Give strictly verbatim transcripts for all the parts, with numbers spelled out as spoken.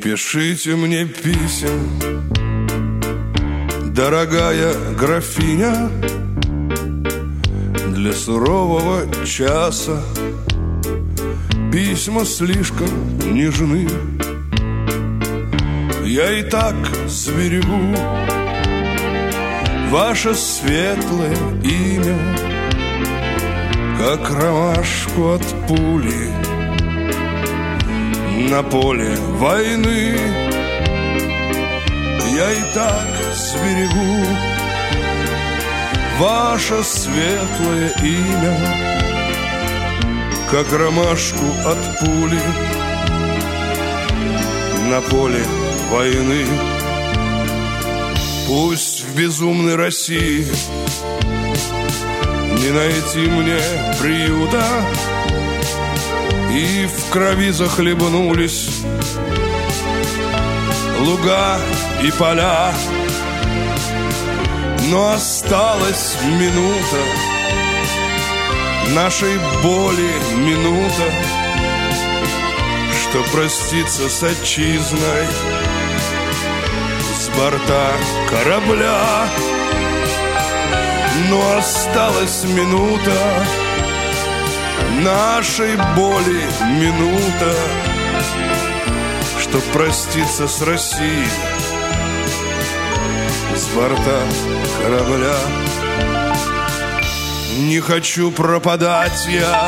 пишите мне писем, дорогая графиня, для сурового часа письма слишком нежны. Я и так сберегу ваше светлое имя, как ромашку от пули на поле войны. Я и так сберегу ваше светлое имя, как ромашку от пули на поле войны. Пусть в безумной России не найти мне приюта, и в крови захлебнулись луга и поля, но осталась минута нашей боли, минута, что проститься с отчизной с борта корабля. Но осталась минута нашей боли, минута, чтоб проститься с Россией с борта корабля. Не хочу пропадать я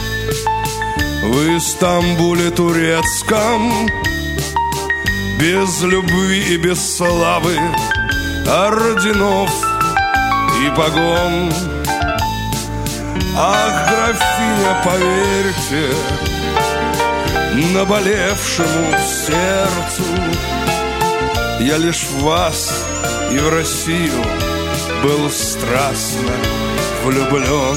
в Истамбуле турецком, без любви и без славы, орденов и погон. Ах, графиня, поверьте наболевшему сердцу, я лишь в вас и в Россию был страстно влюблен.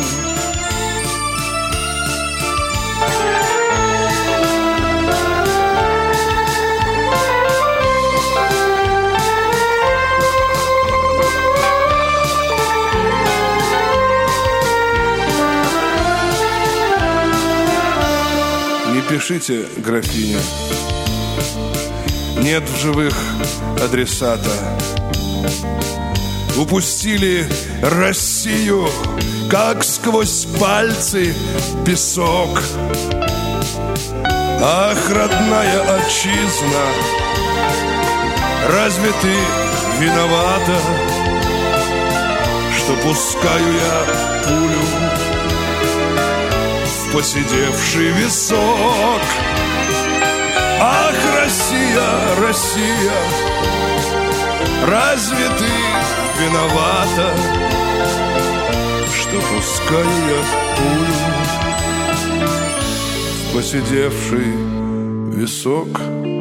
Не пишите, графиня, нет в живых адресата. Упустили Россию, как сквозь пальцы песок. Ах, родная отчизна, разве ты виновата, что пускаю я пулю в поседевший висок? Ах, Россия, Россия, разве ты виновата, что пускаю я пулю в поседевший висок?